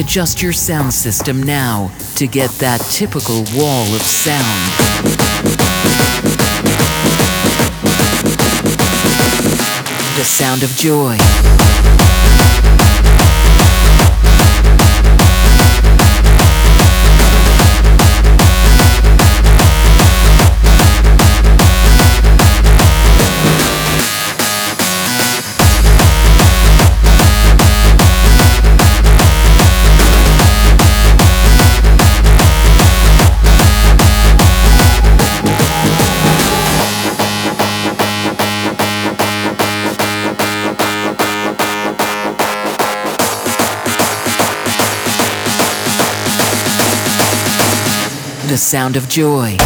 Adjust your sound system now to get that typical wall of sound. The sound of joy. The sound of joy.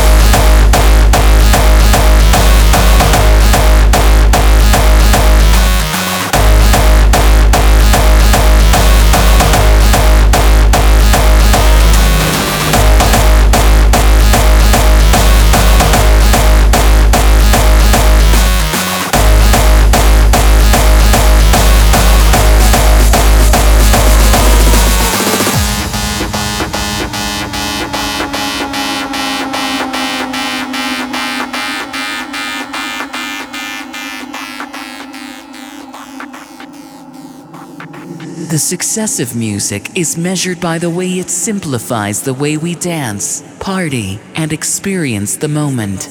The success of music is measured by the way it simplifies the way we dance, party, and experience the moment.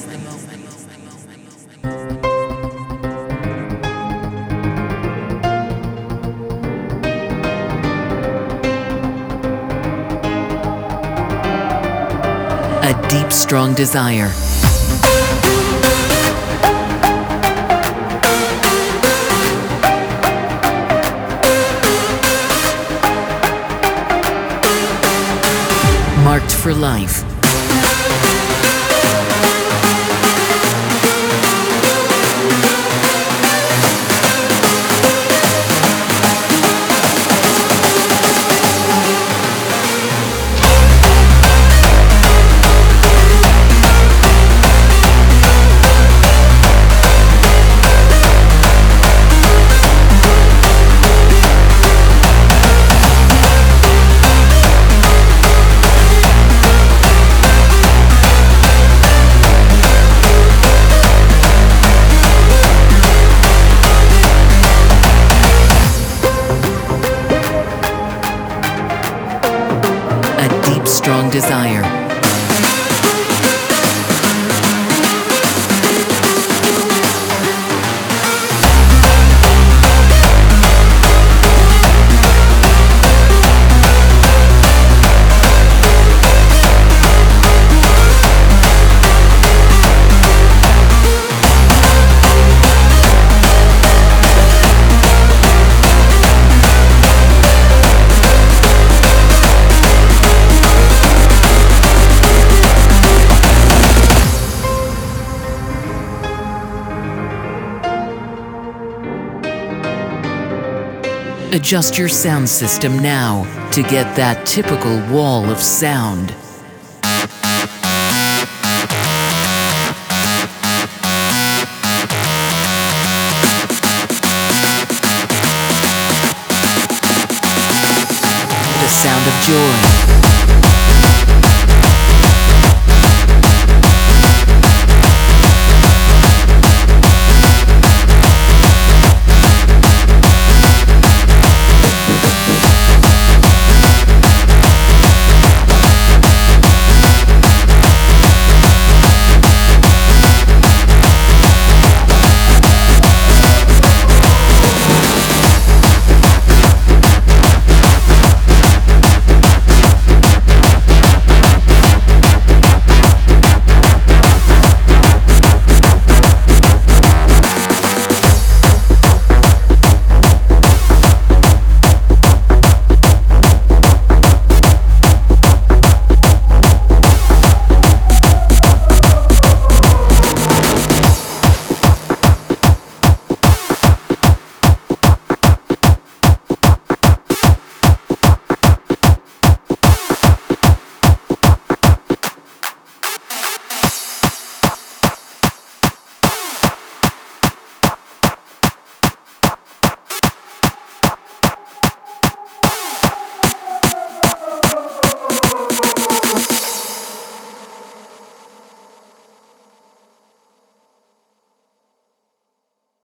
A deep, strong desire. Marked for life. Strong desire. Adjust your sound system now to get that typical wall of sound.